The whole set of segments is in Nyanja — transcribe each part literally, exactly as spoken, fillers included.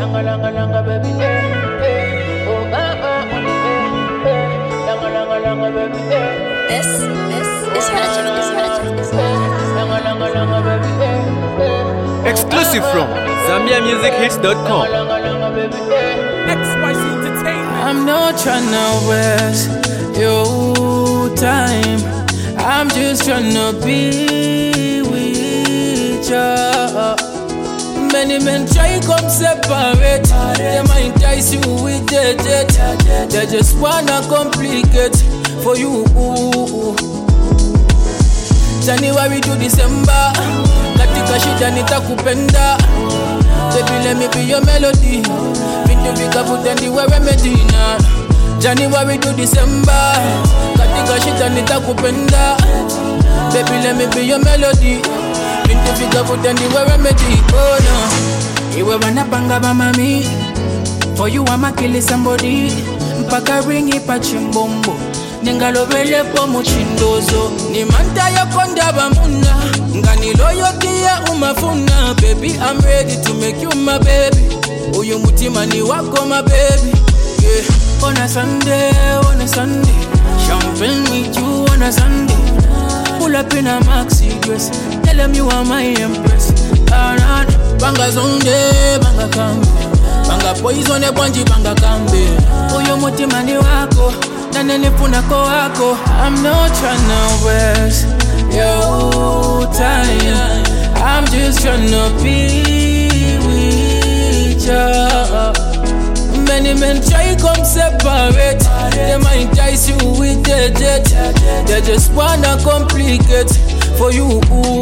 langa langa langa baby, eh, eh, oh ah ah, eh, eh, langa langa langa baby, eh. This, this is magic, it's magic, it's magic. Langa langa langa baby, eh, eh. Exclusive from Zambia Music Hits dot com. Langa langa baby, eh. X Y Z Entertainment. I'm not tryna waste your time. I'm just tryna be with ya. Many men try come separate. They might entice you with the jet. They just wanna complicate for you. January to December, katika shida nitakupenda. Baby, let me be your melody. Vindu vikavutendi wewe Medina. January to December, katika shida nitakupenda. Baby, let me be your melody. Vindu vikavutendi wewe Medina. Oh no, iwe wanapanga mami. For you I'ma kill somebody. Mpaka ringi pa chimbombo. Ningalobele po muchindozo. Ni manta ya konda bamuna. Ngani loyalty ya umafuna. Baby, I'm ready to make you my baby. Uyu mutima ni wako my baby. Yeah. On a Sunday, on a Sunday. Champagne with you on a Sunday. Pull up in a maxi dress. Tell them you are my empress. Aran, banga zonde, banga kambe. Banga poison e bonji banga kambe. Uyu mutima ni wako. Wako. I'm not tryna waste your time. I'm just tryna be with ya. Many men try come separate. They might entice you with the jet. They just wanna complicate for you.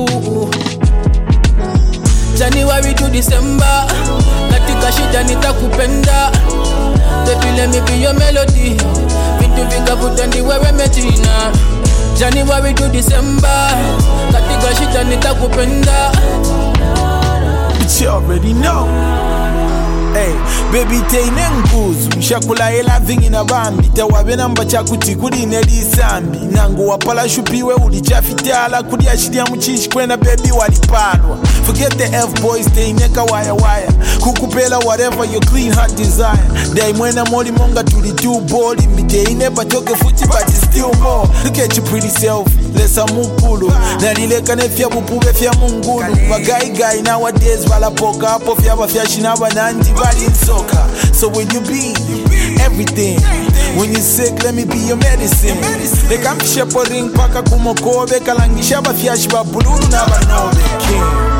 January to December, katika shida nitakupenda. Baby, let me be your melody. Vindu vikavutendi wewe Medina. January to December, katika shida nitakupenda. But you already know. Hey, baby teine nguzu mshakula hela vingi na bambi tawabe namba chakuti kuli neli sambi nangu wapala shupiwe ulichafitala kuli ashiria mchishi kwena baby walipalwa. Forget the F boys teine ka wire wire kukupela whatever your clean heart desire. Dai mwena moli monga tuli do body mbiteine batoke futi but it's still more. Look at your pretty self lesa mukulu nalileka nefya bupube fya mungulu bagai guy nowadays wala poka hapo fya bafya shinaba nanji body in soccer. So when you be everything, when you sick, let me be your medicine. They come shepherding paka kumokobe kalangisha bafyashi babululu na banobe king.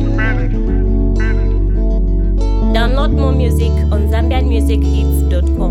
Download more music on Zambian Music Hits dot com.